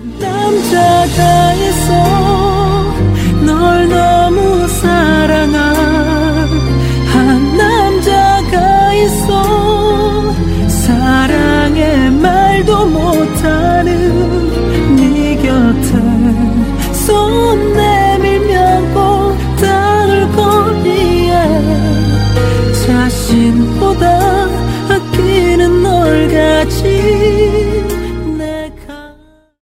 남자가 있어 널 너무 사랑한 한 남자가 있어 사랑의 말도 못하는 네 곁에 손 내밀면 꼭 닿을 거리에 자신보다 아끼는 널 가지